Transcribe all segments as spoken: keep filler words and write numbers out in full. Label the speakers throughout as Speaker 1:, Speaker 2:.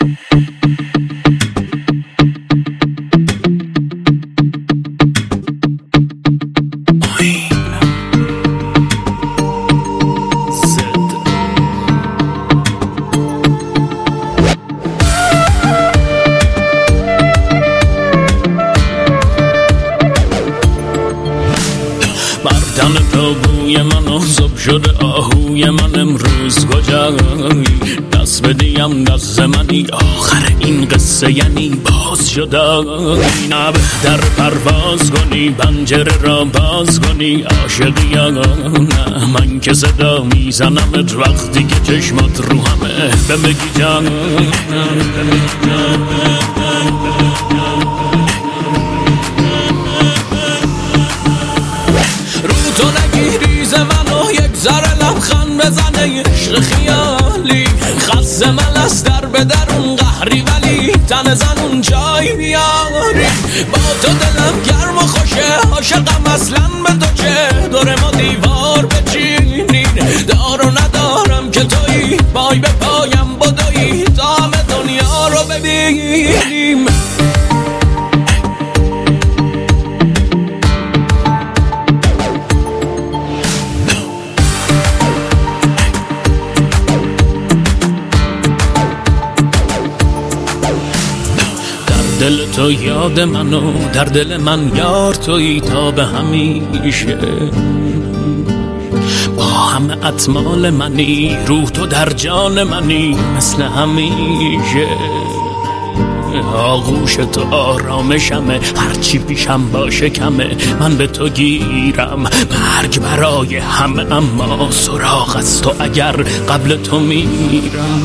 Speaker 1: مردم تابوی من آزاب شده آهوی من امروز کجایی دست بدیم دست منی آخر این قصه یعنی باز شدایی نه در پرواز کنی پنجره را باز کنی عاشقی یا نه من که صدا میزنمت وقتی که چشمات رو همه بمگی جان تو نگیری ز منو یک ذره لبخند بزنه عشق خیالی خست من از در به درون قهری ولی تن زنون جای میاری با تو دلم گرم و خوشه عاشقم اصلا به تو چه دور ما دیوار بچینین دار و ندارم که تویی پای به پایم بدویی تا همه دنیا رو ببینیم دل تو یاد منو در دل من یار تویی تا به همیشه با همه اطمال منی روح تو در جان منی مثل همیشه آغوش تو آرامشمه هرچی پیشم باشه کمه من به تو گیرم مرگ برای همه اما سراغ از تو اگر قبل تو میرم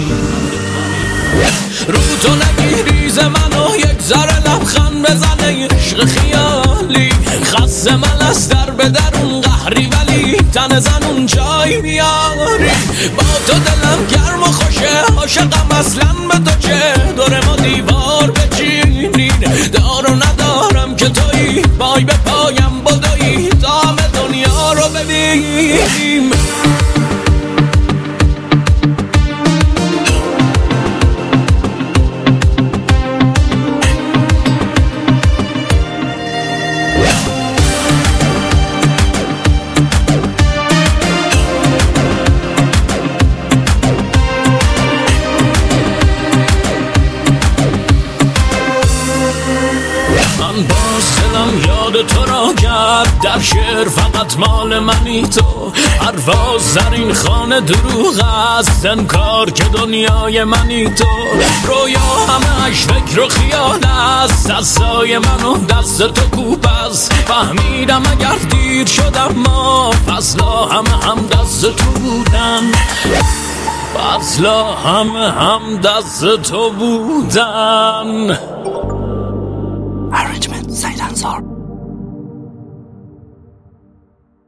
Speaker 1: رو تو نگیری ز منو یک ذره لبخند بزنه عشق خیالی خست من از در به درون قهری ولی تن زنون جای میاری با تو دلم گرم و خوشه عاشقم اصلا به تو چه دور ما دیوار بچینین دار و ندارم که تویی پای به پایم بدویی تا همه دنیا رو ببینیم من باز دلم یاد تو را کرد در شعر فقط مال منی تو پرواز در این خانه دروغ است انکار که دنیای منی تو رویا همه اش فکر و خیال است دستای من و دست تو کوب است فهمیدم اگر دیر شدم ما فضلا همه هم دست تو بودن فضلا همه هم دست تو بودن